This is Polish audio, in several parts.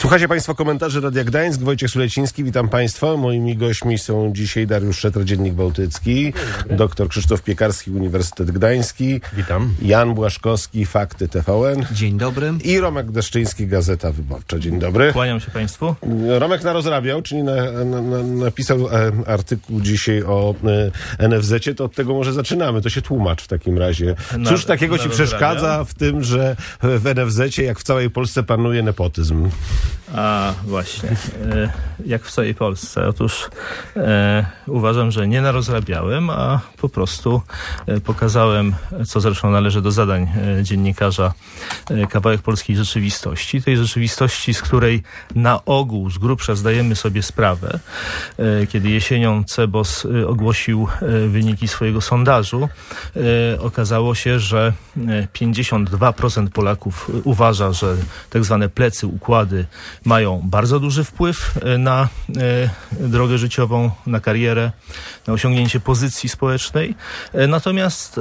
Słuchajcie Państwo komentarzy Radia Gdańsk. Wojciech Suleciński, witam Państwa. Moimi gośćmi są dzisiaj Dariusz Szetr, Dziennik Bałtycki, dr Krzysztof Piekarski, Uniwersytet Gdański. Witam. Jan Błaszkowski, Fakty TVN. Dzień dobry. I Romek Deszczyński, Gazeta Wyborcza. Dzień dobry. Kłaniam się Państwu. Romek narozrabiał, czyli napisał artykuł dzisiaj o NFZ-cie, to od tego może zaczynamy. To się tłumacz w takim razie. Cóż takiego ci przeszkadza w tym, że w NFZ-cie, jak w całej Polsce, panuje nepotyzm? A właśnie, jak w całej Polsce. Otóż uważam, że nie narozrabiałem, a po prostu pokazałem, co zresztą należy do zadań dziennikarza, kawałek polskiej rzeczywistości. Tej rzeczywistości, z której na ogół z grubsza zdajemy sobie sprawę. Kiedy jesienią CBOS ogłosił wyniki swojego sondażu, okazało się, że 52% Polaków uważa, że tak zwane plecy, układy mają bardzo duży wpływ na drogę życiową, na karierę, na osiągnięcie pozycji społecznej. Natomiast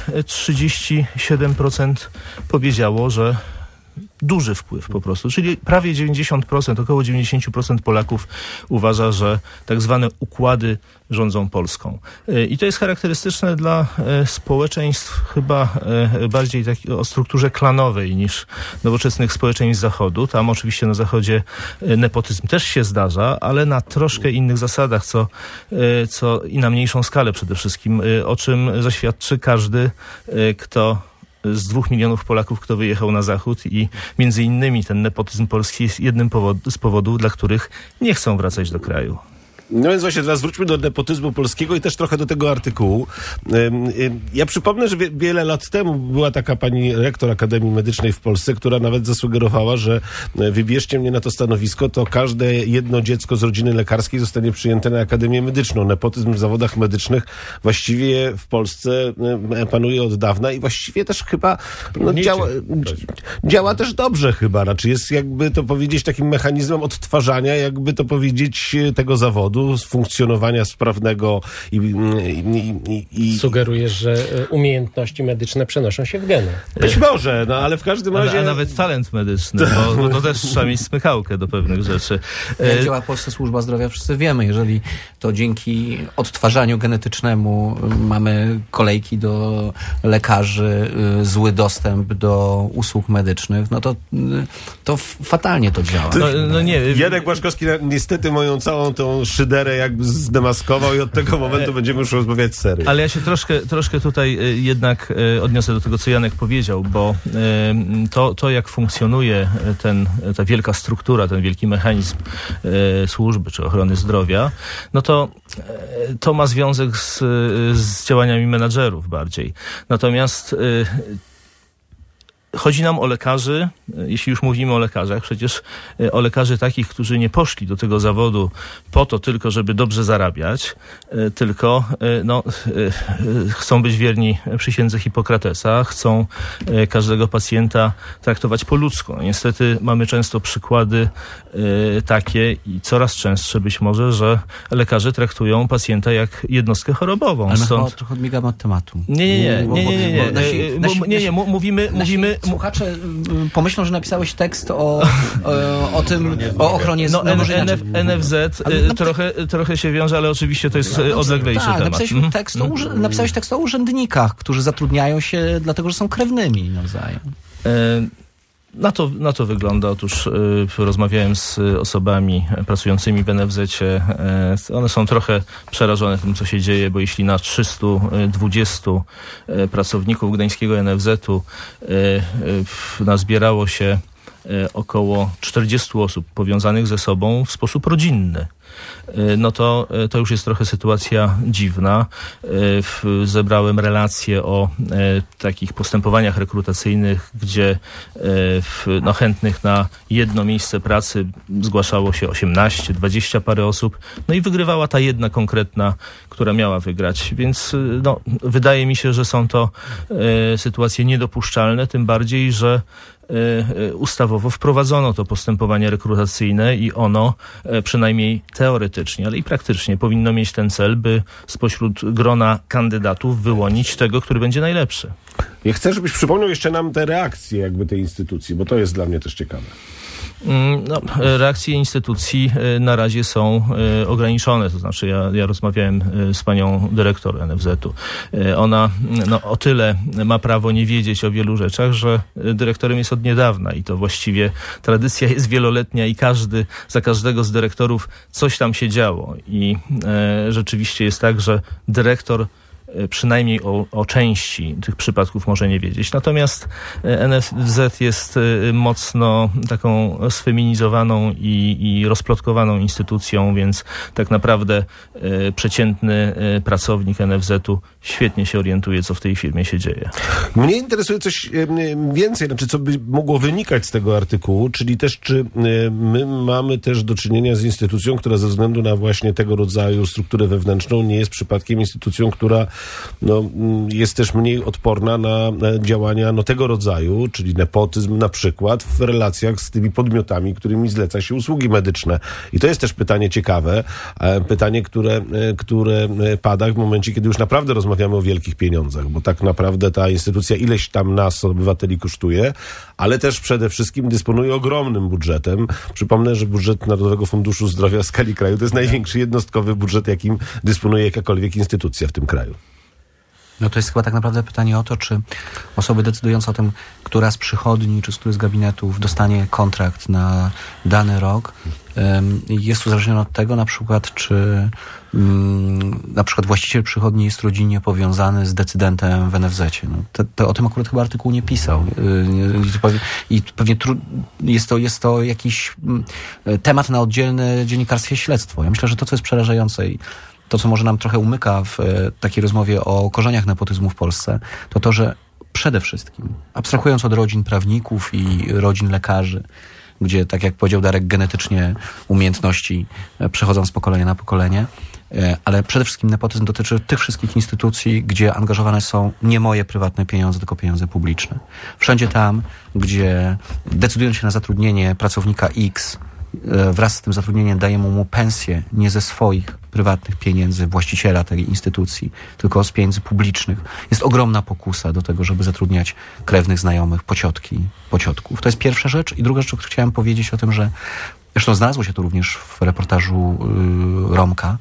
37% powiedziało, że duży wpływ po prostu, czyli prawie 90%, około 90% Polaków uważa, że tak zwane układy rządzą Polską. I to jest charakterystyczne dla społeczeństw chyba bardziej o strukturze klanowej niż nowoczesnych społeczeństw Zachodu. Tam oczywiście na Zachodzie nepotyzm też się zdarza, ale na troszkę innych zasadach, co i na mniejszą skalę przede wszystkim, o czym zaświadczy każdy, kto z 2 milionów Polaków, kto wyjechał na Zachód, i między innymi ten nepotyzm polski jest jednym z powodów, dla których nie chcą wracać do kraju. No więc właśnie teraz wróćmy do nepotyzmu polskiego i też trochę do tego artykułu. Ja przypomnę, że wiele lat temu była taka pani rektor Akademii Medycznej w Polsce, która nawet zasugerowała, że wybierzcie mnie na to stanowisko, to każde jedno dziecko z rodziny lekarskiej zostanie przyjęte na Akademię Medyczną. Nepotyzm w zawodach medycznych właściwie w Polsce panuje od dawna i właściwie też chyba działa też dobrze chyba. Znaczy jest, jakby to powiedzieć, takim mechanizmem odtwarzania, jakby to powiedzieć, tego zawodu, z funkcjonowania sprawnego i... Sugerujesz, że umiejętności medyczne przenoszą się w geny. Być może, no ale w każdym razie... A nawet talent medyczny, bo to też trzeba mieć smykałkę do pewnych rzeczy. Jak działa Polska Służba Zdrowia, wszyscy wiemy. Jeżeli to dzięki odtwarzaniu genetycznemu mamy kolejki do lekarzy, zły dostęp do usług medycznych, no to fatalnie to działa. No nie. Janek Błaszkowski niestety moją całą tą szyderę jakby zdemaskował i od tego momentu będziemy już rozmawiać serio. Ale ja się troszkę tutaj jednak odniosę do tego, co Janek powiedział, bo to jak funkcjonuje ta wielka struktura, ten wielki mechanizm służby czy ochrony zdrowia, no to ma związek z działaniami menadżerów bardziej. Natomiast chodzi nam o lekarzy, jeśli już mówimy o lekarzach, przecież o lekarzy takich, którzy nie poszli do tego zawodu po to tylko, żeby dobrze zarabiać, tylko chcą być wierni przysiędze Hipokratesa, chcą każdego pacjenta traktować po ludzku. No, niestety mamy często przykłady takie i coraz częstsze być może, że lekarze traktują pacjenta jak jednostkę chorobową. Ale my chyba trochę odbiegamy od tematu. Nie, mówimy... Słuchacze pomyślą, że napisałeś tekst o ochronie zdrowia. NFZ trochę się wiąże, ale oczywiście to jest odleglejszy temat. Napisałeś tekst o urzędnikach, którzy zatrudniają się dlatego, że są krewnymi nawzajem. Na to wygląda. Otóż rozmawiałem z osobami pracującymi w NFZ-cie. One są trochę przerażone tym, co się dzieje, bo jeśli na 320 pracowników gdańskiego NFZ-u nazbierało się około 40 osób powiązanych ze sobą w sposób rodzinny, no to już jest trochę sytuacja dziwna. Zebrałem relacje o takich postępowaniach rekrutacyjnych, gdzie chętnych na jedno miejsce pracy zgłaszało się 18, 20 parę osób, no i wygrywała ta jedna konkretna, która miała wygrać. Więc wydaje mi się, że są to sytuacje niedopuszczalne, tym bardziej, że ustawowo wprowadzono to postępowanie rekrutacyjne i ono przynajmniej teoretycznie, ale i praktycznie powinno mieć ten cel, by spośród grona kandydatów wyłonić tego, który będzie najlepszy. Ja chcę, żebyś przypomniał jeszcze nam te reakcje jakby tej instytucji, bo to jest dla mnie też ciekawe. No, reakcje instytucji na razie są ograniczone. To znaczy ja rozmawiałem z panią dyrektor NFZ-u. Ona o tyle ma prawo nie wiedzieć o wielu rzeczach, że dyrektorem jest od niedawna i to właściwie tradycja jest wieloletnia i za każdego z dyrektorów coś tam się działo. I rzeczywiście jest tak, że dyrektor przynajmniej o części tych przypadków może nie wiedzieć. Natomiast NFZ jest mocno taką sfeminizowaną i rozplotkowaną instytucją, więc tak naprawdę przeciętny pracownik NFZ-u świetnie się orientuje, co w tej firmie się dzieje. Mnie interesuje coś więcej, co by mogło wynikać z tego artykułu, czyli też czy my mamy też do czynienia z instytucją, która ze względu na właśnie tego rodzaju strukturę wewnętrzną nie jest przypadkiem instytucją, która jest też mniej odporna na działania tego rodzaju, czyli nepotyzm na przykład w relacjach z tymi podmiotami, którymi zleca się usługi medyczne. I to jest też pytanie ciekawe, pytanie, które pada w momencie, kiedy już naprawdę rozmawiamy o wielkich pieniądzach, bo tak naprawdę ta instytucja ileś tam nas, obywateli, kosztuje, ale też przede wszystkim dysponuje ogromnym budżetem. Przypomnę, że budżet Narodowego Funduszu Zdrowia w skali kraju to jest największy jednostkowy budżet, jakim dysponuje jakakolwiek instytucja w tym kraju. No to jest chyba tak naprawdę pytanie o to, czy osoby decydujące o tym, która z przychodni czy z których z gabinetów dostanie kontrakt na dany rok, jest uzależnione od tego na przykład, czy na przykład właściciel przychodni jest rodzinnie powiązany z decydentem w NFZ-cie. To o tym akurat chyba artykuł nie pisał. I pewnie jest to jakiś temat na oddzielne dziennikarskie śledztwo. Ja myślę, że to, co jest przerażające i to, co może nam trochę umyka w takiej rozmowie o korzeniach nepotyzmu w Polsce, to, że przede wszystkim, abstrahując od rodzin prawników i rodzin lekarzy, gdzie, tak jak powiedział Darek, genetycznie umiejętności przechodzą z pokolenia na pokolenie, ale przede wszystkim nepotyzm dotyczy tych wszystkich instytucji, gdzie angażowane są nie moje prywatne pieniądze, tylko pieniądze publiczne. Wszędzie tam, gdzie decydując się na zatrudnienie pracownika X, wraz z tym zatrudnieniem dajemy mu pensję nie ze swoich prywatnych pieniędzy właściciela tej instytucji, tylko z pieniędzy publicznych. Jest ogromna pokusa do tego, żeby zatrudniać krewnych, znajomych, pociotków. To jest pierwsza rzecz. I druga rzecz, o której chciałem powiedzieć o tym, że zresztą znalazło się to również w reportażu Romka,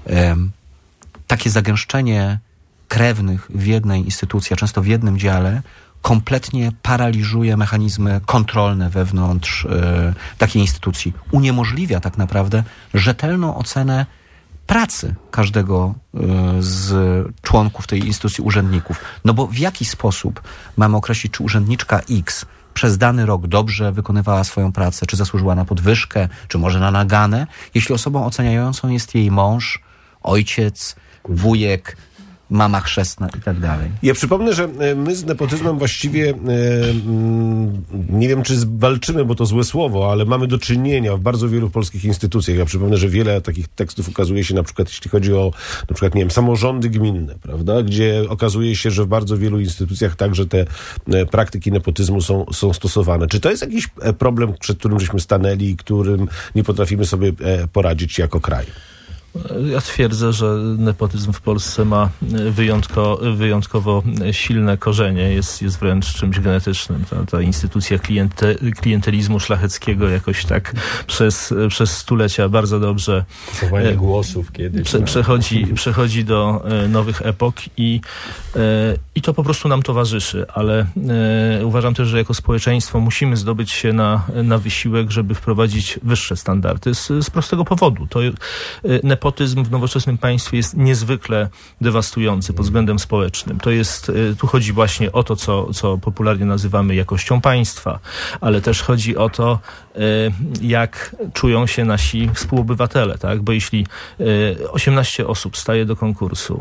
takie zagęszczenie krewnych w jednej instytucji, a często w jednym dziale, kompletnie paraliżuje mechanizmy kontrolne wewnątrz takiej instytucji. Uniemożliwia tak naprawdę rzetelną ocenę pracy każdego z członków tej instytucji, urzędników. No bo w jaki sposób mamy określić, czy urzędniczka X przez dany rok dobrze wykonywała swoją pracę, czy zasłużyła na podwyżkę, czy może na naganę, jeśli osobą oceniającą jest jej mąż, ojciec, wujek, mama chrzestna i tak dalej. Ja przypomnę, że my z nepotyzmem właściwie nie wiem, czy walczymy, bo to złe słowo, ale mamy do czynienia w bardzo wielu polskich instytucjach. Ja przypomnę, że wiele takich tekstów ukazuje się na przykład, jeśli chodzi o na przykład, nie wiem, samorządy gminne, prawda? Gdzie okazuje się, że w bardzo wielu instytucjach także te praktyki nepotyzmu są stosowane. Czy to jest jakiś problem, przed którym żeśmy stanęli i którym nie potrafimy sobie poradzić jako kraj? Ja twierdzę, że nepotyzm w Polsce ma wyjątkowo silne korzenie, jest wręcz czymś genetycznym. Ta instytucja klientelizmu szlacheckiego jakoś tak przez stulecia bardzo dobrze kupowanie głosów kiedyś przechodzi do nowych epok i to po prostu nam towarzyszy, ale uważam też, że jako społeczeństwo musimy zdobyć się na wysiłek, żeby wprowadzić wyższe standardy z prostego powodu. Nepotyzm w nowoczesnym państwie jest niezwykle dewastujący pod względem społecznym. Tu chodzi właśnie o to, co popularnie nazywamy jakością państwa, ale też chodzi o to, jak czują się nasi współobywatele, tak? Bo jeśli 18 osób staje do konkursu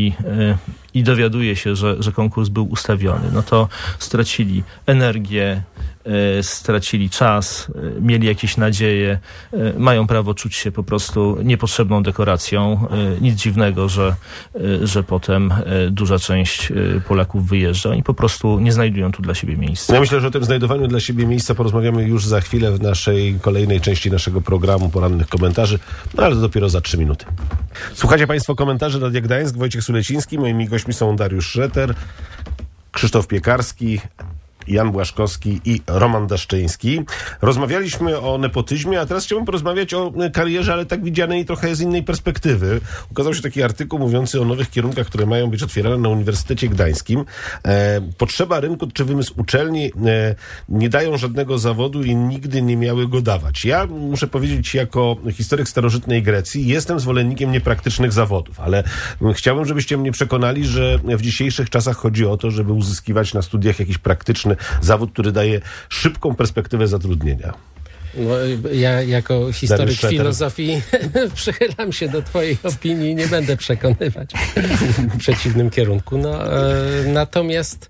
i dowiaduje się, że konkurs był ustawiony, no to stracili energię, stracili czas, mieli jakieś nadzieje, mają prawo czuć się po prostu niepotrzebną dekoracją. Nic dziwnego, że potem duża część Polaków wyjeżdża i po prostu nie znajdują tu dla siebie miejsca. Ja myślę, że o tym znajdowaniu dla siebie miejsca porozmawiamy już za chwilę w naszej kolejnej części naszego programu Porannych Komentarzy, no ale to dopiero za 3 minuty. Słuchajcie Państwo komentarzy Radia Gdańsk, Wojciech Suleciński, moimi gośćmi są Dariusz Szreter, Krzysztof Piekarski Jan Błaszkowski i Roman Daszczyński. Rozmawialiśmy o nepotyzmie, a teraz chciałbym porozmawiać o karierze, ale tak widzianej trochę z innej perspektywy. Ukazał się taki artykuł mówiący o nowych kierunkach, które mają być otwierane na Uniwersytecie Gdańskim. Potrzeba rynku czy wymysł uczelni nie dają żadnego zawodu i nigdy nie miały go dawać. Ja muszę powiedzieć, jako historyk starożytnej Grecji, jestem zwolennikiem niepraktycznych zawodów, ale chciałbym, żebyście mnie przekonali, że w dzisiejszych czasach chodzi o to, żeby uzyskiwać na studiach jakiś praktyczny zawód, który daje szybką perspektywę zatrudnienia. No, ja jako historyk filozofii przychylam się do twojej opinii, nie będę przekonywać w przeciwnym kierunku. Natomiast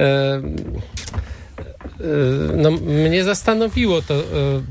mnie zastanowiło to,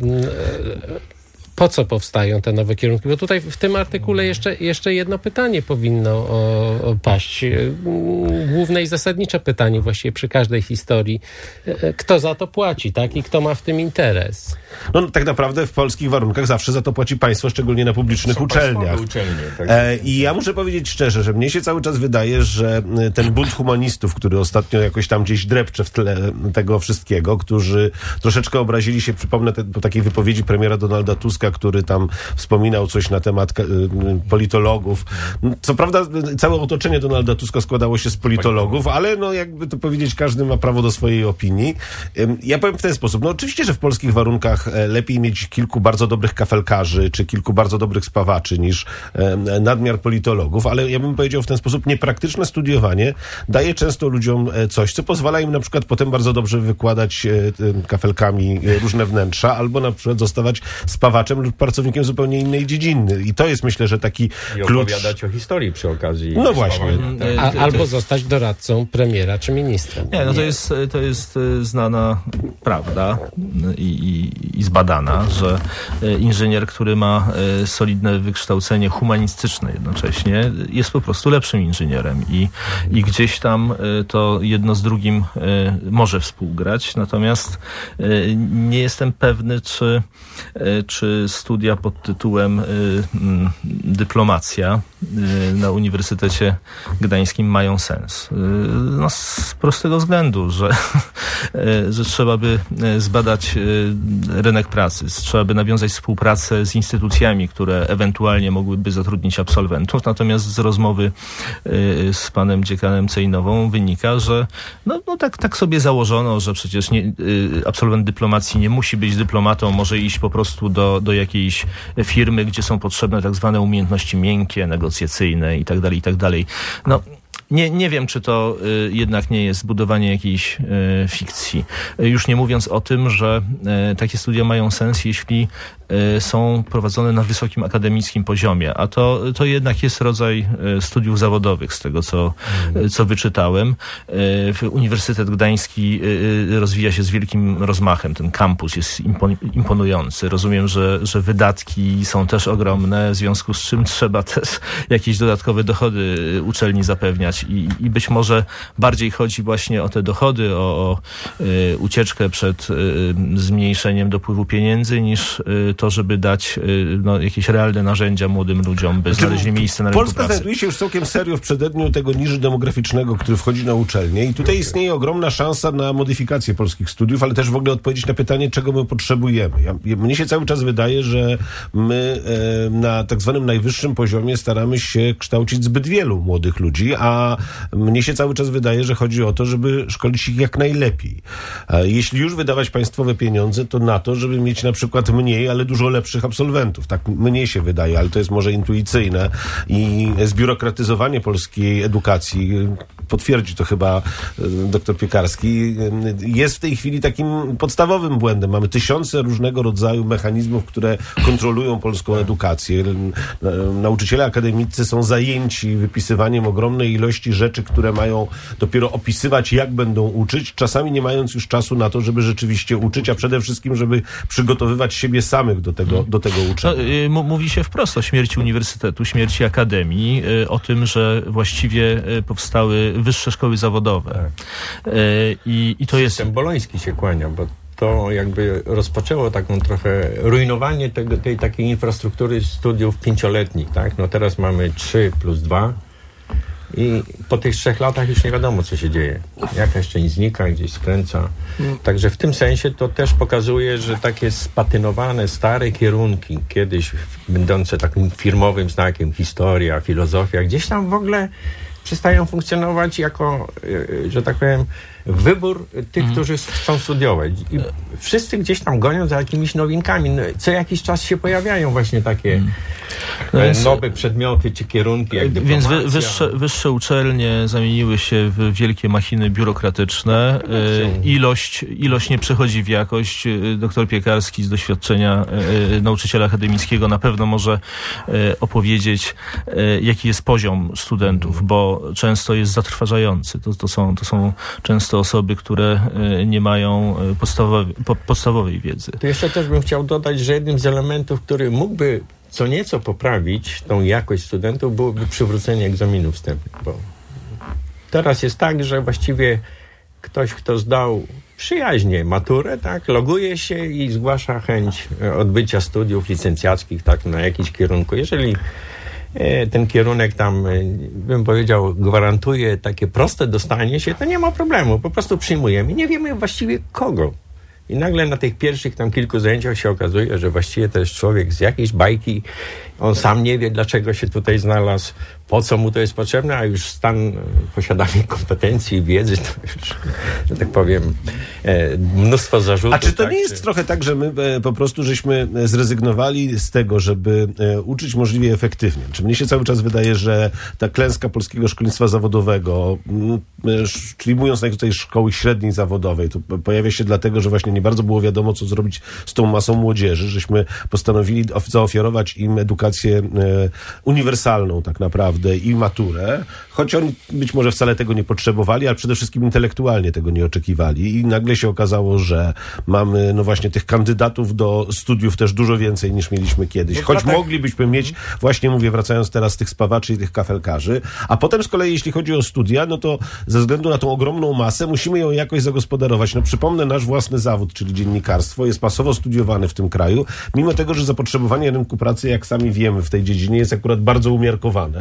po co powstają te nowe kierunki, bo tutaj w tym artykule jeszcze jedno pytanie powinno paść. Główne i zasadnicze pytanie właściwie przy każdej historii. Kto za to płaci, tak? I kto ma w tym interes? No tak naprawdę w polskich warunkach zawsze za to płaci państwo, szczególnie na publicznych uczelniach. I ja muszę powiedzieć szczerze, że mnie się cały czas wydaje, że ten bunt humanistów, który ostatnio jakoś tam gdzieś drepcze w tle tego wszystkiego, którzy troszeczkę obrazili się, przypomnę po takiej wypowiedzi premiera Donalda Tuska, który tam wspominał coś na temat politologów. Co prawda całe otoczenie Donalda Tuska składało się z politologów, ale no jakby to powiedzieć, każdy ma prawo do swojej opinii. Ja powiem w ten sposób. No oczywiście, że w polskich warunkach lepiej mieć kilku bardzo dobrych kafelkarzy, czy kilku bardzo dobrych spawaczy niż nadmiar politologów, ale ja bym powiedział w ten sposób, niepraktyczne studiowanie daje często ludziom coś, co pozwala im na przykład potem bardzo dobrze wykładać kafelkami różne wnętrza, albo na przykład zostawać spawaczem lub pracownikiem zupełnie innej dziedziny. I to jest, myślę, że taki klucz. Opowiadać o historii przy okazji. No właśnie. Albo zostać doradcą premiera czy ministra. Nie, no to jest znana prawda i zbadana, że inżynier, który ma solidne wykształcenie humanistyczne jednocześnie, jest po prostu lepszym inżynierem i gdzieś tam to jedno z drugim może współgrać, natomiast nie jestem pewny, czy studia pod tytułem dyplomacja na Uniwersytecie Gdańskim mają sens. No, z prostego względu, że trzeba by zbadać rynek pracy, trzeba by nawiązać współpracę z instytucjami, które ewentualnie mogłyby zatrudnić absolwentów. Natomiast z rozmowy z panem dziekanem Cejnową wynika, że no tak sobie założono, że przecież absolwent dyplomacji nie musi być dyplomatą, może iść po prostu do jakiejś firmy, gdzie są potrzebne tak zwane umiejętności miękkie, negocjacyjne i tak dalej. No, nie wiem, czy to jednak nie jest budowanie jakiejś fikcji. Już nie mówiąc o tym, że takie studia mają sens, jeśli są prowadzone na wysokim akademickim poziomie, a to jednak jest rodzaj studiów zawodowych, z tego co wyczytałem. Uniwersytet Gdański rozwija się z wielkim rozmachem. Ten kampus jest imponujący. Rozumiem, że wydatki są też ogromne, w związku z czym trzeba też jakieś dodatkowe dochody uczelni zapewniać i być może bardziej chodzi właśnie o te dochody, o ucieczkę przed zmniejszeniem dopływu pieniędzy, niż to, żeby dać jakieś realne narzędzia młodym ludziom, by znaleźli miejsce na rynku pracy. Polska znajduje się już całkiem serio w przededniu tego niżu demograficznego, który wchodzi na uczelnię i tutaj istnieje ogromna szansa na modyfikację polskich studiów, ale też w ogóle odpowiedzieć na pytanie, czego my potrzebujemy. Mnie się cały czas wydaje, że my na tak zwanym najwyższym poziomie staramy się kształcić zbyt wielu młodych ludzi, a mnie się cały czas wydaje, że chodzi o to, żeby szkolić ich jak najlepiej. Jeśli już wydawać państwowe pieniądze, to na to, żeby mieć na przykład mniej, ale dużo lepszych absolwentów. Tak mnie się wydaje, ale to jest może intuicyjne i zbiurokratyzowanie polskiej edukacji, potwierdzi to chyba dr Piekarski, jest w tej chwili takim podstawowym błędem. Mamy tysiące różnego rodzaju mechanizmów, które kontrolują polską edukację. Nauczyciele akademicy są zajęci wypisywaniem ogromnej ilości rzeczy, które mają dopiero opisywać, jak będą uczyć, czasami nie mając już czasu na to, żeby rzeczywiście uczyć, a przede wszystkim, żeby przygotowywać siebie samych do tego uczenia. No, mówi się wprost o śmierci uniwersytetu, śmierci akademii, o tym, że właściwie powstały wyższe szkoły zawodowe. Tak. I to jest... System boloński się kłania, bo to jakby rozpoczęło taką trochę rujnowanie tej takiej infrastruktury studiów 5-letnich, tak? No teraz mamy 3+2. I po tych 3 latach już nie wiadomo, co się dzieje. Jakaś część znika, gdzieś skręca. Także w tym sensie to też pokazuje, że takie spatynowane, stare kierunki, kiedyś będące takim firmowym znakiem, historia, filozofia, gdzieś tam w ogóle przestają funkcjonować jako, że tak powiem, wybór tych, którzy chcą studiować. I wszyscy gdzieś tam gonią za jakimiś nowinkami. No, co jakiś czas się pojawiają właśnie takie nowe przedmioty czy kierunki, jak dyplomacja. Więc wyższe uczelnie zamieniły się w wielkie machiny biurokratyczne. Ilość nie przechodzi w jakość. Doktor Piekarski z doświadczenia nauczyciela akademickiego na pewno może opowiedzieć, jaki jest poziom studentów, bo często jest zatrważający. To są często osoby, które nie mają podstawowej wiedzy. Tu jeszcze też bym chciał dodać, że jednym z elementów, który mógłby co nieco poprawić tą jakość studentów, byłoby przywrócenie egzaminów wstępnych, bo teraz jest tak, że właściwie ktoś, kto zdał przyjaźnie maturę, tak, loguje się i zgłasza chęć odbycia studiów licencjackich, tak, na jakiś kierunku. Jeżeli ten kierunek tam, bym powiedział, gwarantuje takie proste dostanie się, to nie ma problemu, po prostu przyjmujemy i nie wiemy właściwie kogo. I nagle na tych pierwszych tam kilku zajęciach się okazuje, że właściwie to jest człowiek z jakiejś bajki, on sam nie wie, dlaczego się tutaj znalazł, po co mu to jest potrzebne, a już stan posiadania kompetencji i wiedzy, to już, że tak powiem, mnóstwo zarzutów. A czy to nie jest trochę tak, że my po prostu żeśmy zrezygnowali z tego, żeby uczyć możliwie efektywnie? Czy mnie się cały czas wydaje, że ta klęska polskiego szkolnictwa zawodowego, czyli mówiąc tutaj szkoły średniej zawodowej, to pojawia się dlatego, że właśnie nie bardzo było wiadomo, co zrobić z tą masą młodzieży, żeśmy postanowili zaoferować im edukację uniwersalną tak naprawdę i maturę, choć oni być może wcale tego nie potrzebowali, ale przede wszystkim intelektualnie tego nie oczekiwali i nagle się okazało, że mamy no właśnie tych kandydatów do studiów też dużo więcej niż mieliśmy kiedyś, choć moglibyśmy mieć, właśnie mówię, wracając teraz tych spawaczy i tych kafelkarzy, a potem z kolei jeśli chodzi o studia, no to ze względu na tą ogromną masę musimy ją jakoś zagospodarować. No przypomnę, nasz własny zawód, czyli dziennikarstwo, jest masowo studiowany w tym kraju, mimo tego, że zapotrzebowanie rynku pracy, jak sami wiemy, w tej dziedzinie jest akurat bardzo umiarkowane.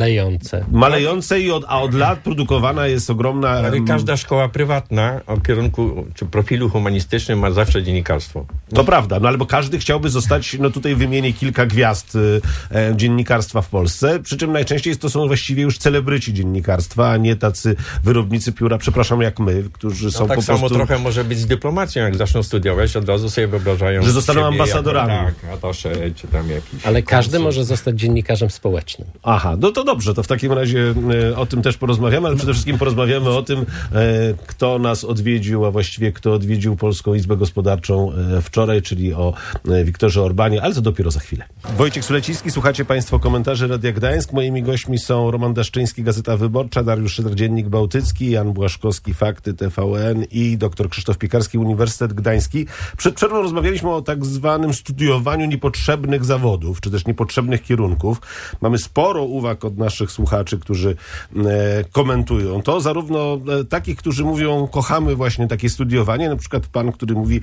Malejące a od lat produkowana jest ogromna... Ale każda szkoła prywatna o kierunku czy profilu humanistycznym ma zawsze dziennikarstwo. To prawda, no ale bo każdy chciałby zostać, no tutaj wymienię kilka gwiazd dziennikarstwa w Polsce, przy czym najczęściej to są właściwie już celebryci dziennikarstwa, a nie tacy wyrobnicy pióra, przepraszam, jak my, którzy są tak po samo prostu... trochę może być z dyplomacją, jak zaczną studiować, od razu sobie wyobrażają, że zostaną ambasadorami. Atasze, czy tam jakiś... Ale każdy może zostać dziennikarzem społecznym. Aha, no to dobrze, to w takim razie o tym też porozmawiamy, ale przede wszystkim porozmawiamy o tym, kto nas odwiedził, a właściwie kto odwiedził Polską Izbę Gospodarczą wczoraj, czyli o Wiktorze Orbanie, ale to dopiero za chwilę. Wojciech Suleciński, słuchacie Państwo komentarzy Radia Gdańsk. Moimi gośćmi są Roman Daszczyński, Gazeta Wyborcza, Dariusz Szydr, Dziennik Bałtycki, Jan Błaszkowski, Fakty, TVN i dr Krzysztof Piekarski, Uniwersytet Gdański. Przed przerwą rozmawialiśmy o tak zwanym studiowaniu niepotrzebnych zawodów, czy też niepotrzebnych kierunków. Mamy sporo uwag od naszych słuchaczy, którzy komentują to, zarówno takich, którzy mówią, kochamy właśnie takie studiowanie, na przykład pan, który mówi,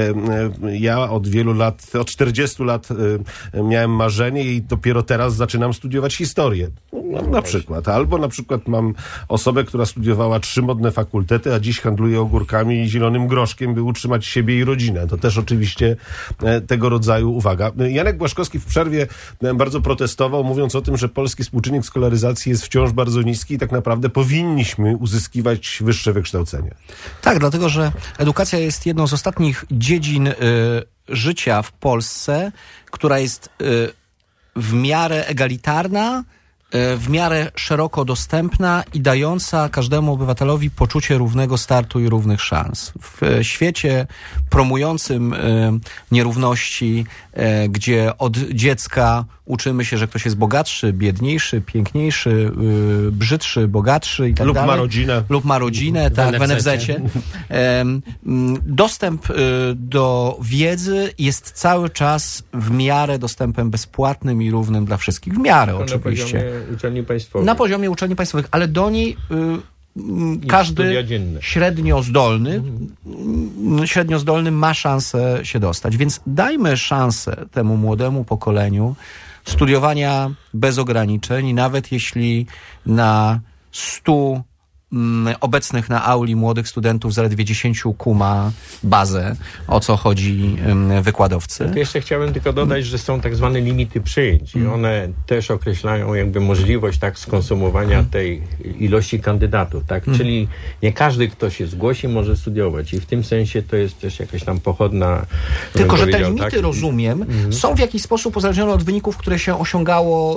ja od wielu lat, od 40 lat miałem marzenie i dopiero teraz zaczynam studiować historię. No, na przykład. Albo na przykład mam osobę, która studiowała 3 modne fakultety, a dziś handluje ogórkami i zielonym groszkiem, by utrzymać siebie i rodzinę. To też oczywiście tego rodzaju uwaga. Janek Błaszkowski w przerwie bardzo protestował, mówiąc o tym, że polski współczynnik skolaryzacji jest wciąż bardzo niski i tak naprawdę powinniśmy uzyskiwać wyższe wykształcenie. Tak, dlatego że edukacja jest jedną z ostatnich dziedzin życia w Polsce, która jest w miarę egalitarna, w miarę szeroko dostępna i dająca każdemu obywatelowi poczucie równego startu i równych szans. W świecie promującym nierówności, gdzie od dziecka uczymy się, że ktoś jest bogatszy, biedniejszy, piękniejszy, brzydszy, bogatszy i tak dalej. Lub ma rodzinę, tak, w NFZ-cie. Dostęp do wiedzy jest cały czas w miarę dostępem bezpłatnym i równym dla wszystkich. W miarę oczywiście. Na poziomie uczelni państwowych. Na poziomie uczelni państwowych, ale do niej każdy średnio zdolny ma szansę się dostać. Więc dajmy szansę temu młodemu pokoleniu studiowania bez ograniczeń, nawet jeśli na 100 obecnych na auli młodych studentów, zaledwie 10 kuma bazę, o co chodzi wykładowcy. To jeszcze chciałem tylko dodać, że są tak zwane limity przyjęć i one też określają jakby możliwość tak skonsumowania tej ilości kandydatów, tak? Czyli nie każdy, kto się zgłosi, może studiować i w tym sensie to jest też jakaś tam pochodna... Tylko, że te limity, rozumiem, są w jakiś sposób uzależnione od wyników, które się osiągało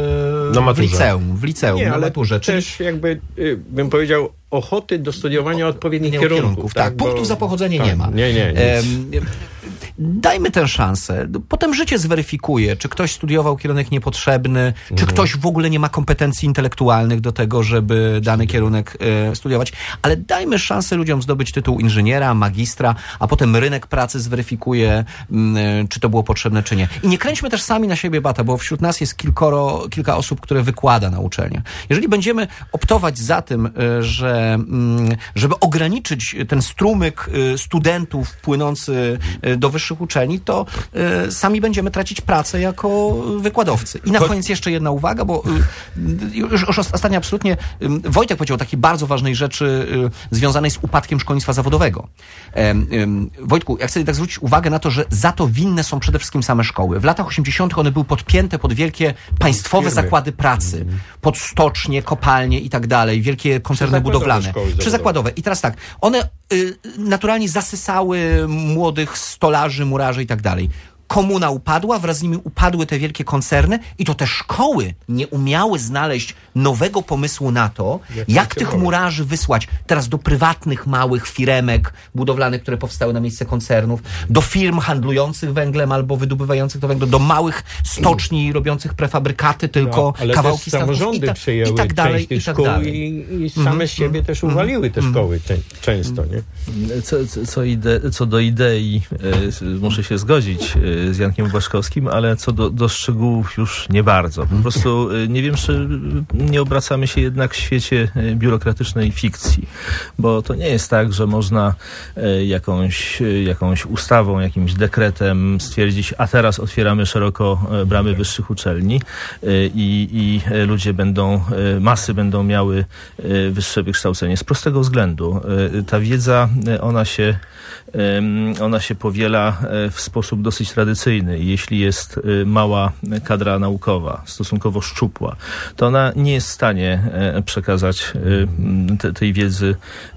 w liceum, nie, na ale maturze. też jakby, bym powiedział, ochoty do studiowania odpowiednich kierunków. Tak, punktów za pochodzenie nie ma. Nie. Dajmy tę szansę. Potem życie zweryfikuje, czy ktoś studiował kierunek niepotrzebny, czy ktoś w ogóle nie ma kompetencji intelektualnych do tego, żeby dany kierunek studiować. Ale dajmy szansę ludziom zdobyć tytuł inżyniera, magistra, a potem rynek pracy zweryfikuje, czy to było potrzebne, czy nie. I nie kręćmy też sami na siebie bata, bo wśród nas jest kilka osób, które wykłada na uczelniach. Jeżeli będziemy optować za tym, żeby ograniczyć ten strumyk studentów płynący do wyższych uczelni, to sami będziemy tracić pracę jako wykładowcy. I na koniec jeszcze jedna uwaga, bo już ostatnio absolutnie Wojtek powiedział o takiej bardzo ważnej rzeczy związanej z upadkiem szkolnictwa zawodowego. Wojtku, ja chcę tak zwrócić uwagę na to, że za to winne są przede wszystkim same szkoły. W latach 80. one były podpięte pod wielkie państwowe zakłady pracy, pod stocznie, kopalnie i tak dalej, wielkie koncerny budowlane. Przyzakładowe. I teraz tak, one naturalnie zasysały młodych stolarzy, murarzy i tak dalej. Komuna upadła, wraz z nimi upadły te wielkie koncerny i to te szkoły nie umiały znaleźć nowego pomysłu na to, jak tych murarzy wysłać teraz do prywatnych, małych firemek budowlanych, które powstały na miejsce koncernów, do firm handlujących węglem albo wydobywających to węglo, do małych stoczni robiących prefabrykaty, tylko ale kawałki też samorządy przejęły i tak dalej, część tych szkół i same z siebie też uwaliły te szkoły często, nie? Co do idei muszę się zgodzić z Jankiem Błaszkowskim, ale co do szczegółów już nie bardzo. Po prostu nie wiem, czy nie obracamy się jednak w świecie biurokratycznej fikcji, bo to nie jest tak, że można jakąś ustawą, jakimś dekretem stwierdzić, a teraz otwieramy szeroko bramy wyższych uczelni i ludzie masy będą miały wyższe wykształcenie. Z prostego względu. Ta wiedza, ona się powiela w sposób dosyć tradycyjny. Jeśli jest mała kadra naukowa, stosunkowo szczupła, to ona nie jest w stanie przekazać tej wiedzy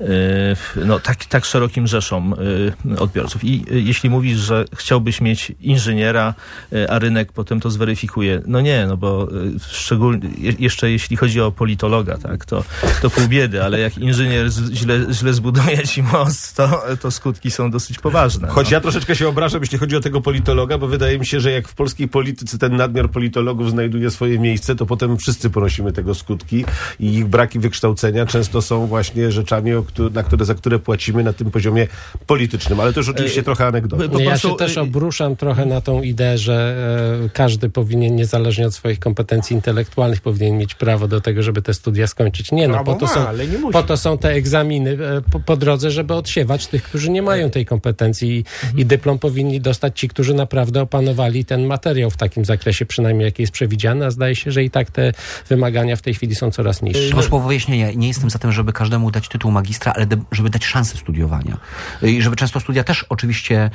tak szerokim rzeszom odbiorców. I jeśli mówisz, że chciałbyś mieć inżyniera, a rynek potem to zweryfikuje, bo szczególnie jeszcze jeśli chodzi o politologa, tak, to pół biedy, ale jak inżynier źle zbuduje ci most, to skutki są dosyć poważne. Choć ja troszeczkę się obrażam, jeśli chodzi o tego politologa, bo wydaje mi się, że jak w polskiej polityce ten nadmiar politologów znajduje swoje miejsce, to potem wszyscy ponosimy tego skutki i ich braki wykształcenia często są właśnie rzeczami, za które płacimy na tym poziomie politycznym. Ale to już oczywiście trochę anegdota. Ja się też obruszam trochę na tą ideę, że każdy powinien, niezależnie od swoich kompetencji intelektualnych, powinien mieć prawo do tego, żeby te studia skończyć. Po to są te egzaminy po drodze, żeby odsiewać tych, którzy nie mają tej kompetencji i dyplom powinni dostać ci, którzy naprawdę opanowali ten materiał w takim zakresie, przynajmniej jaki jest przewidziany, a zdaje się, że i tak te wymagania w tej chwili są coraz niższe. To słowo wyjaśnienia. Nie jestem za tym, żeby każdemu dać tytuł magistra, ale żeby dać szansę studiowania. I żeby często studia też oczywiście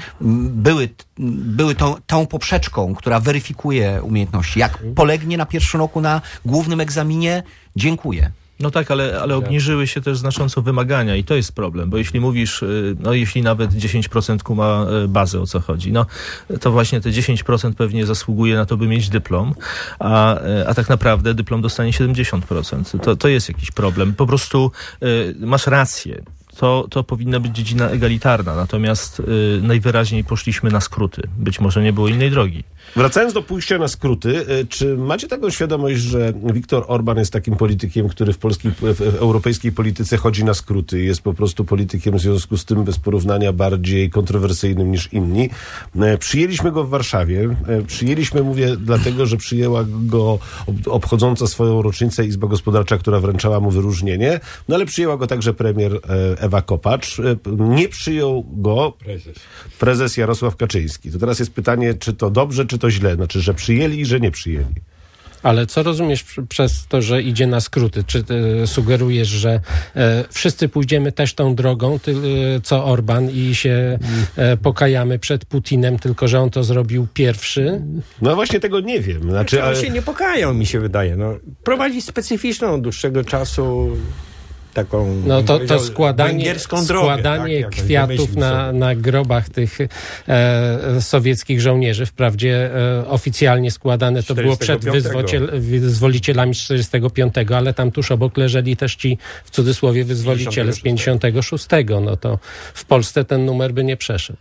były tą poprzeczką, która weryfikuje umiejętności. Jak polegnie na pierwszym roku na głównym egzaminie, dziękuję. No tak, ale obniżyły się też znacząco wymagania i to jest problem, bo jeśli mówisz, jeśli nawet 10% kuma bazę, o co chodzi, to właśnie te 10% pewnie zasługuje na to, by mieć dyplom, a tak naprawdę dyplom dostanie 70%. To jest jakiś problem. Po prostu masz rację. To powinna być dziedzina egalitarna, natomiast najwyraźniej poszliśmy na skróty. Być może nie było innej drogi. Wracając do pójścia na skróty, czy macie taką świadomość, że Viktor Orban jest takim politykiem, który w europejskiej polityce chodzi na skróty i jest po prostu politykiem w związku z tym bez porównania bardziej kontrowersyjnym niż inni? Przyjęliśmy go w Warszawie. Mówię dlatego, że przyjęła go obchodząca swoją rocznicę Izba Gospodarcza, która wręczała mu wyróżnienie, ale przyjęła go także premier Ewa Kopacz. Nie przyjął go prezes Jarosław Kaczyński. To teraz jest pytanie, czy to dobrze, czy to źle? Znaczy, że przyjęli i że nie przyjęli. Ale co rozumiesz przez to, że idzie na skróty? Czy sugerujesz, że wszyscy pójdziemy też tą drogą, co Orban i się pokajamy przed Putinem, tylko że on to zrobił pierwszy? No właśnie tego nie wiem. Znaczy, On się nie pokajał, mi się wydaje. No, prowadzi specyficzną od dłuższego czasu taką to składanie węgierską drogę, tak, kwiatów na grobach tych sowieckich żołnierzy, wprawdzie oficjalnie składane to było przed wyzwolicielami z 45, ale tam tuż obok leżeli też ci, w cudzysłowie, wyzwoliciele z 56. No to w Polsce ten numer by nie przeszedł.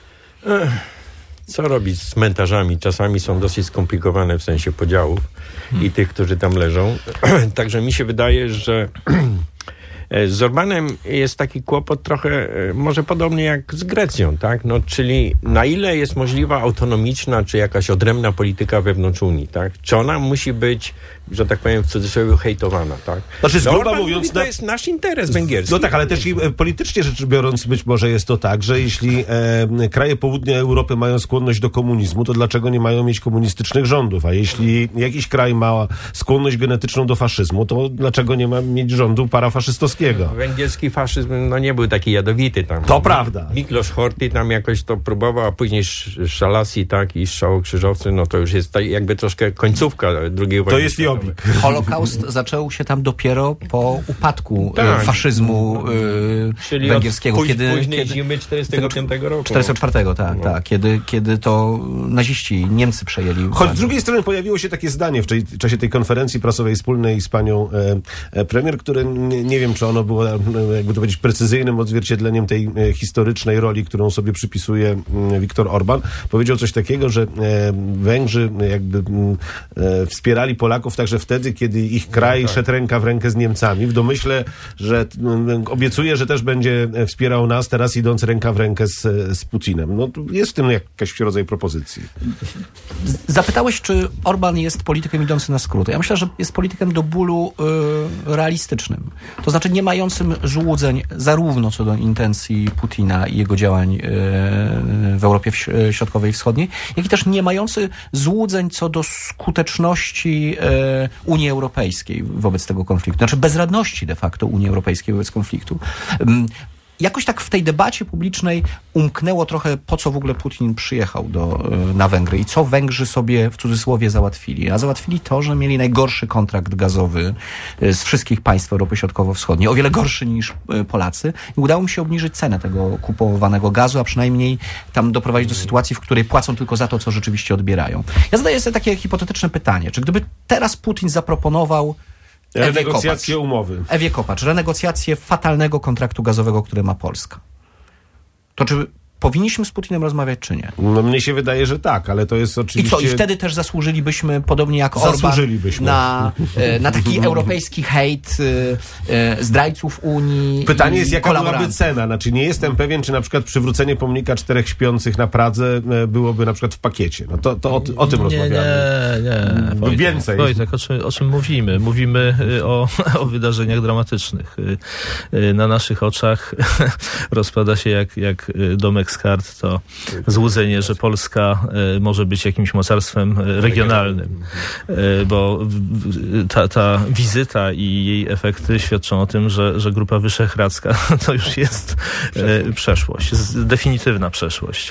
Co robić z cmentarzami? Czasami są dosyć skomplikowane w sensie podziałów i tych, którzy tam leżą. Także mi się wydaje, że z Orbanem jest taki kłopot trochę, może podobnie jak z Grecją, tak? No, czyli na ile jest możliwa autonomiczna, czy jakaś odrębna polityka wewnątrz Unii, tak? Czy ona musi być, że tak powiem, w cudzysłowie hejtowana, tak? Znaczy, z no, gruba Orban mówiąc, mówi, to jest nasz interes węgierski. No tak, ale też i politycznie rzecz biorąc, być może jest to tak, że jeśli kraje południa Europy mają skłonność do komunizmu, to dlaczego nie mają mieć komunistycznych rządów? A jeśli jakiś kraj ma skłonność genetyczną do faszyzmu, to dlaczego nie ma mieć rządu parafaszystowskiego? Węgierski faszyzm nie był taki jadowity tam. To prawda. Miklos Horthy tam jakoś to próbował, a później Szalassi, tak, i Strzałokrzyżowcy, no to już jest jakby troszkę końcówka II wojny. To jest Jobbik. Holokaust zaczął się tam dopiero po upadku faszyzmu czyli węgierskiego. Późnej zimy 45 roku. 44, tak. Kiedy to naziści, Niemcy przejęli. Choć z drugiej strony pojawiło się takie zdanie w czasie tej konferencji prasowej wspólnej z panią premier, które nie wiem, czy ono było, jakby to powiedzieć, precyzyjnym odzwierciedleniem tej historycznej roli, którą sobie przypisuje Viktor Orban. Powiedział coś takiego, że Węgrzy jakby wspierali Polaków także wtedy, kiedy ich kraj szedł ręka w rękę z Niemcami. W domyśle, że obiecuje, że też będzie wspierał nas, teraz idąc ręka w rękę z Putinem. No jest w tym jakiś rodzaj propozycji. Zapytałeś, czy Orban jest politykiem idący na skróty. Ja myślę, że jest politykiem do bólu realistycznym. To znaczy nie mającym złudzeń zarówno co do intencji Putina i jego działań w Europie Środkowej i Wschodniej, jak i też nie mający złudzeń co do skuteczności Unii Europejskiej wobec tego konfliktu. Znaczy bezradności de facto Unii Europejskiej wobec konfliktu. Jakoś tak w tej debacie publicznej umknęło trochę, po co w ogóle Putin przyjechał na Węgry i co Węgrzy sobie w cudzysłowie załatwili. A załatwili to, że mieli najgorszy kontrakt gazowy z wszystkich państw Europy Środkowo-Wschodniej, o wiele gorszy niż Polacy. I udało mi się obniżyć cenę tego kupowanego gazu, a przynajmniej tam doprowadzić do sytuacji, w której płacą tylko za to, co rzeczywiście odbierają. Ja zadaję sobie takie hipotetyczne pytanie. Czy gdyby teraz Putin zaproponował renegocjację umowy. Ewie Kopacz, renegocjację fatalnego kontraktu gazowego, który ma Polska. To czy powinniśmy z Putinem rozmawiać, czy nie? No mnie się wydaje, że tak, ale to jest oczywiście... I co? I wtedy też zasłużylibyśmy, podobnie jak Orban, na taki europejski hejt zdrajców Unii. Pytanie jest, jaka byłaby cena? Znaczy nie jestem pewien, czy na przykład przywrócenie pomnika 4 śpiących na Pradze byłoby na przykład w pakiecie. No to o tym rozmawiamy. Nie. Wojtek, więcej. Wojtek, o czym mówimy? Mówimy o wydarzeniach dramatycznych. Na naszych oczach rozpada się jak domek z kart to złudzenie, że Polska może być jakimś mocarstwem regionalnym. Bo ta wizyta i jej efekty świadczą o tym, że Grupa Wyszehradzka to już jest przeszłość. Definitywna przeszłość.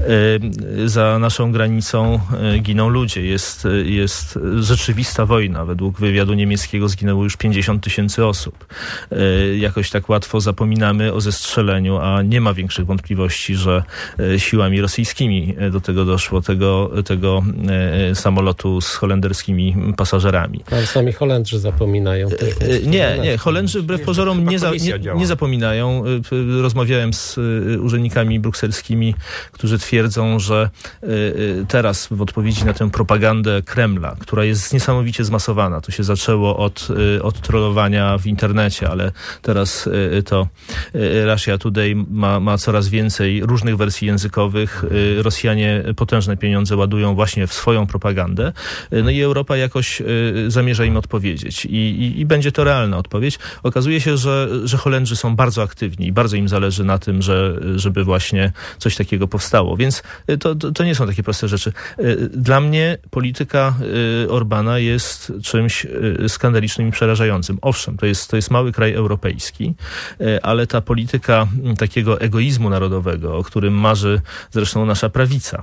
Za naszą granicą giną ludzie. Jest rzeczywista wojna. Według wywiadu niemieckiego zginęło już 50 000 osób. Jakoś tak łatwo zapominamy o zestrzeleniu, a nie ma większych wątpliwości, że siłami rosyjskimi do tego doszło, tego samolotu z holenderskimi pasażerami. Ale sami Holendrzy zapominają. Nie, Holendrzy wbrew pozorom nie zapominają. Rozmawiałem z urzędnikami brukselskimi, którzy twierdzą, że teraz w odpowiedzi na tę propagandę Kremla, która jest niesamowicie zmasowana, to się zaczęło od trollowania w internecie, ale teraz to Russia Today ma coraz więcej różnych wersji językowych. Rosjanie potężne pieniądze ładują właśnie w swoją propagandę. No i Europa jakoś zamierza im odpowiedzieć. I będzie to realna odpowiedź. Okazuje się, że Holendrzy są bardzo aktywni i bardzo im zależy na tym, żeby właśnie coś takiego powstało. Więc to nie są takie proste rzeczy. Dla mnie polityka Orbana jest czymś skandalicznym i przerażającym. Owszem, to jest mały kraj europejski, ale ta polityka takiego egoizmu narodowego, o którym marzy zresztą nasza prawica,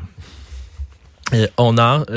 ona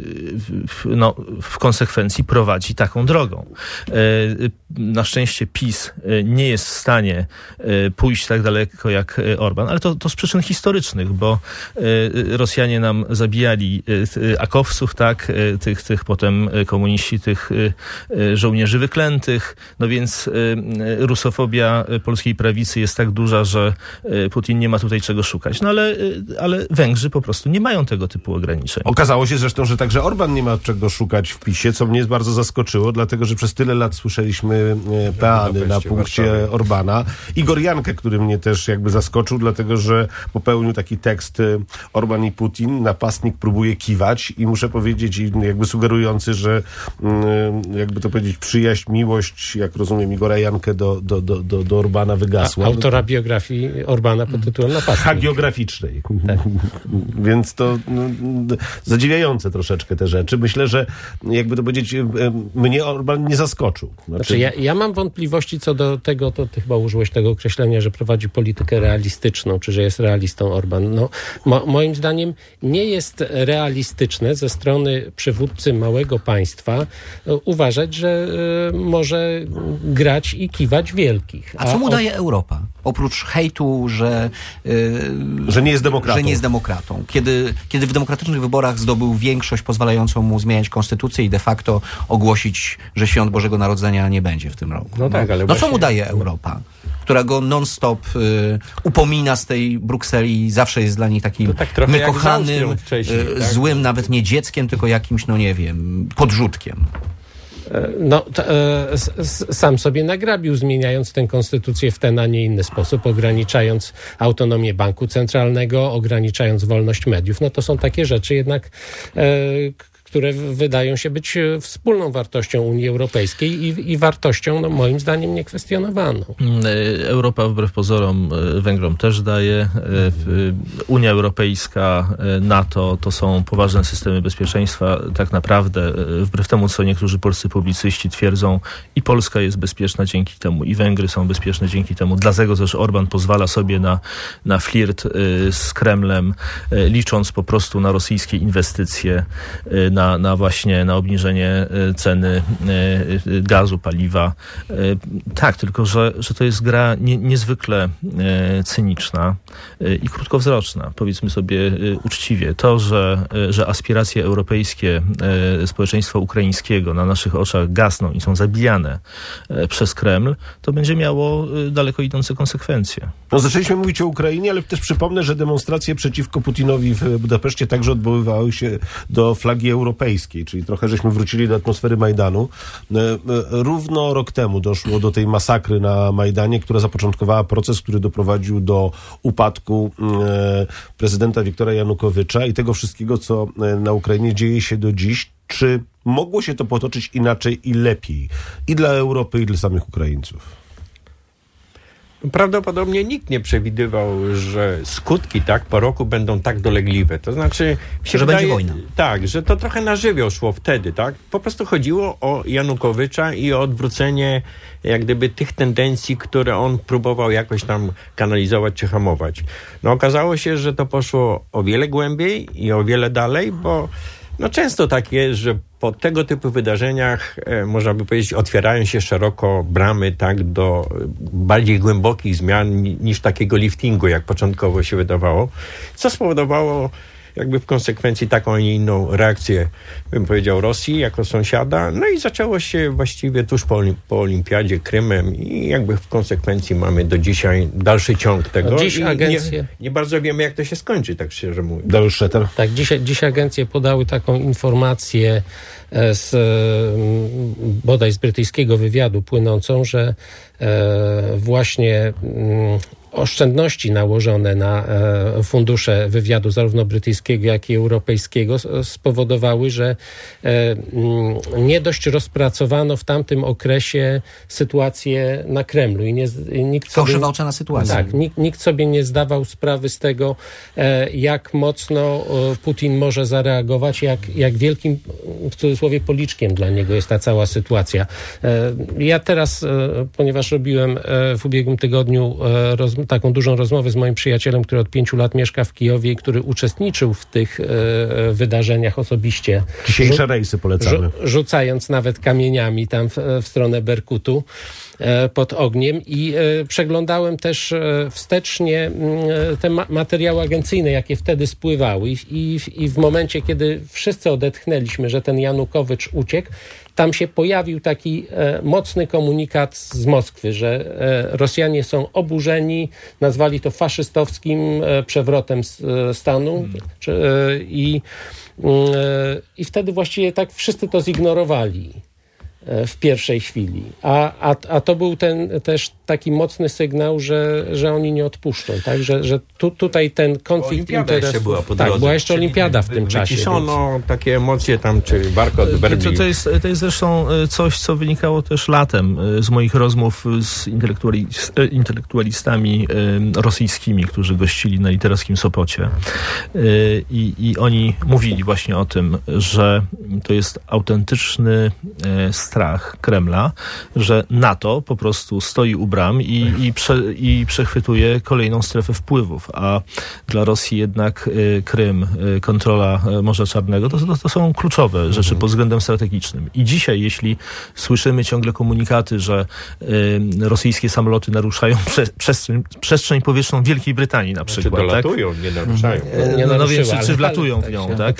w konsekwencji prowadzi taką drogą. Na szczęście PiS nie jest w stanie pójść tak daleko jak Orban, ale to z przyczyn historycznych, bo Rosjanie nam zabijali akowców, tak, tych potem komuniści, tych żołnierzy wyklętych, no więc rusofobia polskiej prawicy jest tak duża, że Putin nie ma tutaj czego szukać. No ale Węgrzy po prostu nie mają tego typu ograniczeń. Okazało się zresztą, że także Orban nie ma czego szukać w PiS-ie, co mnie bardzo zaskoczyło, dlatego że przez tyle lat słyszeliśmy peany na punkcie Orbana. Igor Jankę, który mnie też jakby zaskoczył, dlatego że popełnił taki tekst Orban i Putin, napastnik próbuje kiwać i muszę powiedzieć, jakby sugerujący, że jakby to powiedzieć, przyjaźń, miłość, jak rozumiem Igora Jankę do Orbana wygasła. Autora biografii Orbana pod tytułem Napastnik. Hagiograficznej. Tak. Więc to zadziwiające troszeczkę te rzeczy. Myślę, że jakby to powiedzieć, mnie Orban nie zaskoczył. Znaczy ja mam wątpliwości co do tego, to ty chyba użyłeś tego określenia, że prowadzi politykę realistyczną, czy że jest realistą Orban. No, moim zdaniem nie jest realistyczne ze strony przywódcy małego państwa uważać, że może grać i kiwać wielkich. A co mu daje Europa? Oprócz hejtu, że nie jest demokratą. Że nie jest demokratą. Kiedy w demokratycznych wyborach zdobył większość pozwalającą mu zmieniać konstytucję i de facto ogłosić, że świąt Bożego Narodzenia nie będzie w tym roku. No tak, ale właśnie... co mu daje Europa? Która go non-stop upomina z tej Brukseli i zawsze jest dla niej takim niekochanym, złym, nawet nie dzieckiem, tylko jakimś, no nie wiem, podrzutkiem. Sam sobie nagrabił, zmieniając tę konstytucję w ten, a nie inny sposób, ograniczając autonomię banku centralnego, ograniczając wolność mediów. No to są takie rzeczy jednak, które wydają się być wspólną wartością Unii Europejskiej i wartością, moim zdaniem, niekwestionowaną. Europa wbrew pozorom Węgrom też daje. Unia Europejska, NATO to są poważne systemy bezpieczeństwa. Tak naprawdę, wbrew temu, co niektórzy polscy publicyści twierdzą, i Polska jest bezpieczna dzięki temu, i Węgry są bezpieczne dzięki temu. Dlatego też Orban pozwala sobie na flirt z Kremlem, licząc po prostu na rosyjskie inwestycje, na obniżenie ceny gazu, paliwa. Tak, tylko że to jest gra niezwykle cyniczna i krótkowzroczna. Powiedzmy sobie uczciwie. To, że aspiracje europejskie społeczeństwa ukraińskiego na naszych oczach gasną i są zabijane przez Kreml, to będzie miało daleko idące konsekwencje. No, zaczęliśmy mówić o Ukrainie, ale też przypomnę, że demonstracje przeciwko Putinowi w Budapeszcie także odwoływały się do flagi europejskiej, czyli trochę żeśmy wrócili do atmosfery Majdanu. Równo rok temu doszło do tej masakry na Majdanie, która zapoczątkowała proces, który doprowadził do upadku prezydenta Wiktora Janukowycza i tego wszystkiego, co na Ukrainie dzieje się do dziś. Czy mogło się to potoczyć inaczej i lepiej? I dla Europy, i dla samych Ukraińców? Prawdopodobnie nikt nie przewidywał, że skutki po roku będą tak dolegliwe. To znaczy, że będzie wojna. Tak, że to trochę na żywioł szło wtedy, tak? Po prostu chodziło o Janukowycza i o odwrócenie jak gdyby tych tendencji, które on próbował jakoś tam kanalizować czy hamować. No okazało się, że to poszło o wiele głębiej i o wiele dalej, bo często tak jest, że po tego typu wydarzeniach, można by powiedzieć, otwierają się szeroko bramy do bardziej głębokich zmian niż takiego liftingu, jak początkowo się wydawało, co spowodowało jakby w konsekwencji taką, a nie inną reakcję, bym powiedział, Rosji jako sąsiada. No i zaczęło się właściwie tuż po olimpiadzie Krymem i jakby w konsekwencji mamy do dzisiaj dalszy ciąg tego. Dziś agencje... Nie bardzo wiemy, jak to się skończy, tak szczerze mówiąc. Dariusz Szeter. Tak, dziś agencje podały taką informację bodaj z brytyjskiego wywiadu płynącą, że właśnie oszczędności nałożone na fundusze wywiadu zarówno brytyjskiego, jak i europejskiego spowodowały, że nie dość rozpracowano w tamtym okresie sytuację na Kremlu. I nikt sobie, fałszywa ocena sytuacji. Tak, nikt sobie nie zdawał sprawy z tego, jak mocno Putin może zareagować, jak wielkim, w cudzysłowie, policzkiem dla niego jest ta cała sytuacja. Ja teraz, ponieważ robiłem w ubiegłym tygodniu taką dużą rozmowę z moim przyjacielem, który od 5 lat mieszka w Kijowie i który uczestniczył w tych wydarzeniach osobiście. Dzisiejsze rejsy polecamy. Rzucając nawet kamieniami tam w stronę Berkutu pod ogniem i przeglądałem też wstecznie te materiały agencyjne, jakie wtedy spływały i w momencie, kiedy wszyscy odetchnęliśmy, że ten Janukowycz uciekł, tam się pojawił taki mocny komunikat z Moskwy, że Rosjanie są oburzeni, nazwali to faszystowskim przewrotem stanu i wtedy właściwie tak wszyscy to zignorowali w pierwszej chwili. A to był też taki mocny sygnał, że oni nie odpuszczą, tak? Że tutaj ten konflikt interesów... była po drodze. Tak, była jeszcze olimpiada w tym czasie. Wyciszono takie emocje tam, czy Barkot Berlin. To jest zresztą coś, co wynikało też latem z moich rozmów z intelektualistami rosyjskimi, którzy gościli na literackim Sopocie. I oni mówili właśnie o tym, że to jest autentyczny strach Kremla, że NATO po prostu stoi u bram i przechwytuje kolejną strefę wpływów, a dla Rosji jednak Krym, kontrola Morza Czarnego, to są kluczowe rzeczy pod względem strategicznym. I dzisiaj, jeśli słyszymy ciągle komunikaty, że rosyjskie samoloty naruszają przestrzeń powietrzną Wielkiej Brytanii na przykład. Czy dolatują, tak? Nie naruszają. No wiem, czy wlatują w nią, tak?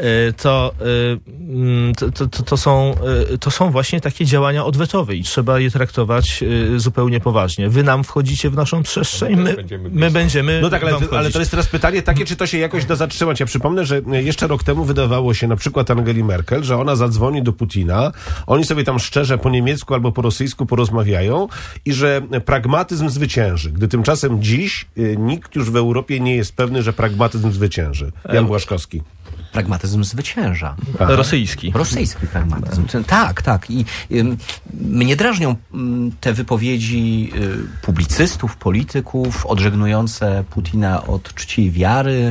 To są właśnie takie działania odwetowe i trzeba je traktować zupełnie poważnie. Wy nam wchodzicie w naszą przestrzeń, my będziemy No tak, ale to jest teraz pytanie takie, czy to się jakoś da zatrzymać. Ja przypomnę, że jeszcze rok temu wydawało się na przykład Angeli Merkel, że ona zadzwoni do Putina, oni sobie tam szczerze po niemiecku albo po rosyjsku porozmawiają i że pragmatyzm zwycięży. Gdy tymczasem dziś nikt już w Europie nie jest pewny, że pragmatyzm zwycięży. Jan Błaszkowski. Pragmatyzm zwycięża. Rosyjski. Rosyjski pragmatyzm. Tak. I mnie drażnią te wypowiedzi publicystów, polityków odżegnujące Putina od czci i wiary,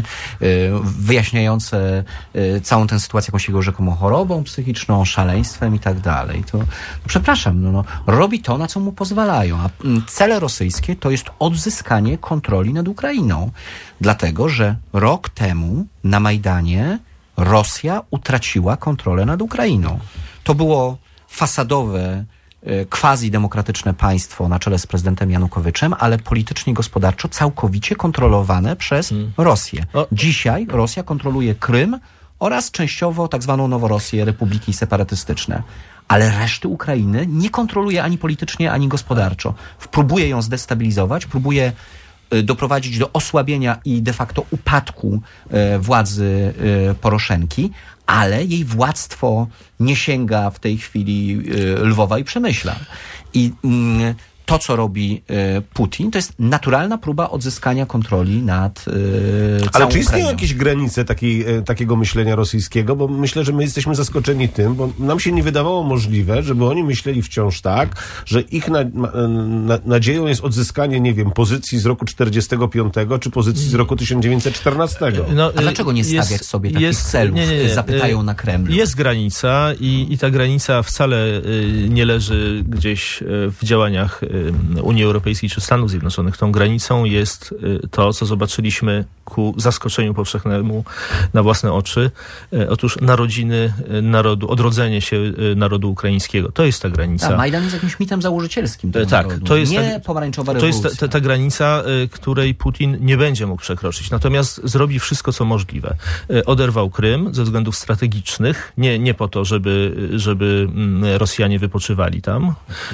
wyjaśniające całą tę sytuację jakąś jego rzekomą chorobą psychiczną, szaleństwem i tak dalej. To przepraszam, robi to, na co mu pozwalają. A cele rosyjskie to jest odzyskanie kontroli nad Ukrainą. Dlatego, że rok temu na Majdanie Rosja utraciła kontrolę nad Ukrainą. To było fasadowe, quasi-demokratyczne państwo na czele z prezydentem Janukowiczem, ale politycznie i gospodarczo całkowicie kontrolowane przez Rosję. Dzisiaj Rosja kontroluje Krym oraz częściowo tak zwaną Noworosję, republiki separatystyczne. Ale reszty Ukrainy nie kontroluje ani politycznie, ani gospodarczo. Próbuje ją zdestabilizować, próbuje doprowadzić do osłabienia i de facto upadku władzy Poroszenki, ale jej władztwo nie sięga w tej chwili Lwowa i Przemyśla. I to, co robi Putin, to jest naturalna próba odzyskania kontroli nad całą Ale czy istnieją Ukrainą. jakieś granice takiego myślenia rosyjskiego? Bo myślę, że my jesteśmy zaskoczeni tym, bo nam się nie wydawało możliwe, żeby oni myśleli wciąż tak, że ich nadzieją jest odzyskanie, nie wiem, pozycji z roku 45 czy pozycji z roku 1914. A dlaczego nie stawiać sobie takich celów? Zapytają na Kremlu. Jest granica i ta granica wcale nie leży gdzieś w działaniach Unii Europejskiej czy Stanów Zjednoczonych. Tą granicą jest to, co zobaczyliśmy ku zaskoczeniu powszechnemu na własne oczy. Otóż narodziny narodu, odrodzenie się narodu ukraińskiego. To jest ta granica. Majdan jest jakimś mitem założycielskim tego tak, narodu. to jest nie pomarańczowa rewolucja. To jest ta granica, której Putin nie będzie mógł przekroczyć. Natomiast zrobi wszystko, co możliwe. Oderwał Krym ze względów strategicznych, nie po to, żeby Rosjanie wypoczywali tam.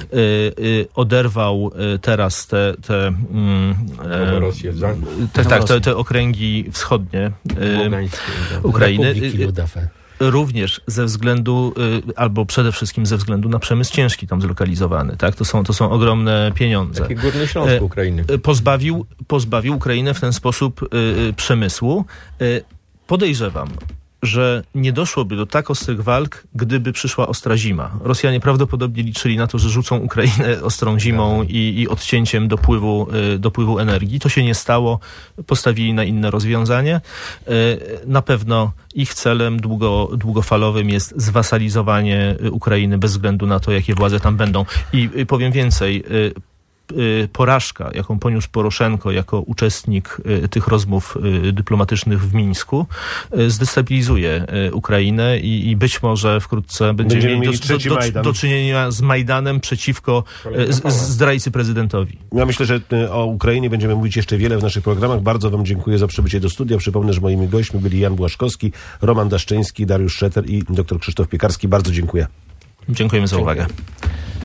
Oderwał teraz te okręgi wschodnie Ukrainy. Republiki Ludowe. Również ze względu, albo przede wszystkim ze względu na przemysł ciężki tam zlokalizowany. Tak? To są ogromne pieniądze. Taki Górny Śląsk Ukrainy. Pozbawił Ukrainę w ten sposób przemysłu. Podejrzewam, że nie doszłoby do tak ostrych walk, gdyby przyszła ostra zima. Rosjanie prawdopodobnie liczyli na to, że rzucą Ukrainę ostrą zimą i odcięciem dopływu energii. To się nie stało. Postawili na inne rozwiązanie. Na pewno ich celem długofalowym jest zwasalizowanie Ukrainy bez względu na to, jakie władze tam będą. I powiem więcej, porażka, jaką poniósł Poroszenko jako uczestnik tych rozmów dyplomatycznych w Mińsku, zdestabilizuje Ukrainę i być może wkrótce będziemy mieli do czynienia z Majdanem przeciwko zdrajcy prezydentowi. Ja myślę, że o Ukrainie będziemy mówić jeszcze wiele w naszych programach. Bardzo wam dziękuję za przybycie do studia. Przypomnę, że moimi gośćmi byli Jan Błaszkowski, Roman Daszczyński, Dariusz Szeter i dr Krzysztof Piekarski. Bardzo dziękuję. Dziękujemy za uwagę.